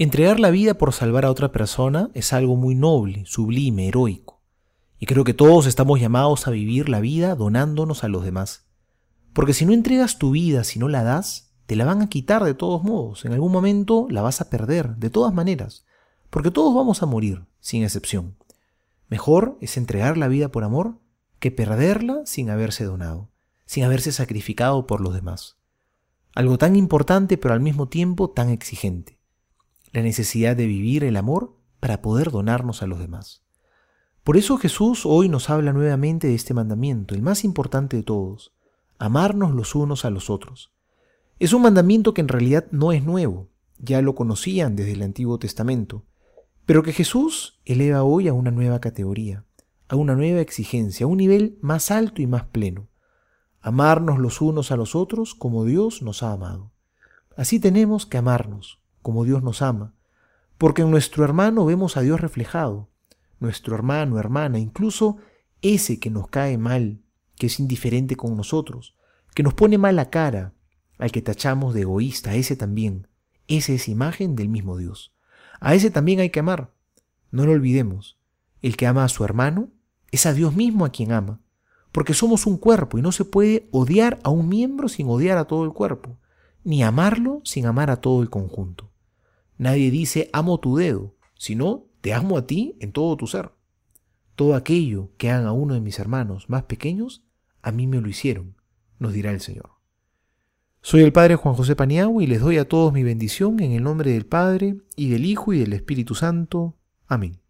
Entregar la vida por salvar a otra persona es algo muy noble, sublime, heroico. Y creo que todos estamos llamados a vivir la vida donándonos a los demás. Porque si no entregas tu vida, si no la das, te la van a quitar de todos modos. En algún momento la vas a perder, de todas maneras. Porque todos vamos a morir, sin excepción. Mejor es entregar la vida por amor que perderla sin haberse donado, sin haberse sacrificado por los demás. Algo tan importante pero al mismo tiempo tan exigente. La necesidad de vivir el amor para poder donarnos a los demás. Por eso Jesús hoy nos habla nuevamente de este mandamiento, el más importante de todos, amarnos los unos a los otros. Es un mandamiento que en realidad no es nuevo, ya lo conocían desde el Antiguo Testamento, pero que Jesús eleva hoy a una nueva categoría, a una nueva exigencia, a un nivel más alto y más pleno. Amarnos los unos a los otros como Dios nos ha amado. Así tenemos que amarnos, como Dios nos ama, porque en nuestro hermano vemos a Dios reflejado, nuestro hermano, hermana, incluso ese que nos cae mal, que es indiferente con nosotros, que nos pone mala cara, al que tachamos de egoísta, ese también, esa es imagen del mismo Dios. A ese también hay que amar, no lo olvidemos. El que ama a su hermano es a Dios mismo a quien ama, porque somos un cuerpo y no se puede odiar a un miembro sin odiar a todo el cuerpo, ni amarlo sin amar a todo el conjunto. Nadie dice amo tu dedo, sino te amo a ti en todo tu ser. Todo aquello que hagan a uno de mis hermanos más pequeños, a mí me lo hicieron, nos dirá el Señor. Soy el Padre Juan José Paniagua y les doy a todos mi bendición en el nombre del Padre, y del Hijo, y del Espíritu Santo. Amén.